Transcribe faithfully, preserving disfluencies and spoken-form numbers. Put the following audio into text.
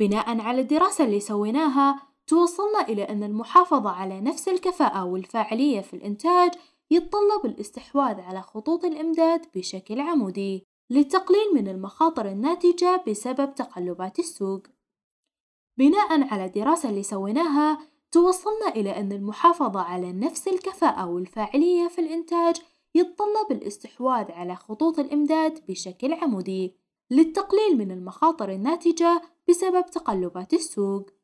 بناءً على الدراسة اللي سويناها توصلنا إلى أن المحافظة على نفس الكفاءة والفاعلية في الإنتاج يتطلب الاستحواذ على خطوط الإمداد بشكل عمودي للتقليل من المخاطر الناتجة بسبب تقلبات السوق. بناءً على الدراسة اللي سويناها توصلنا إلى أن المحافظة على نفس الكفاءة والفاعلية في الإنتاج يتطلب الاستحواذ على خطوط الإمداد بشكل عمودي للتقليل من المخاطر الناتجة بسبب تقلبات السوق.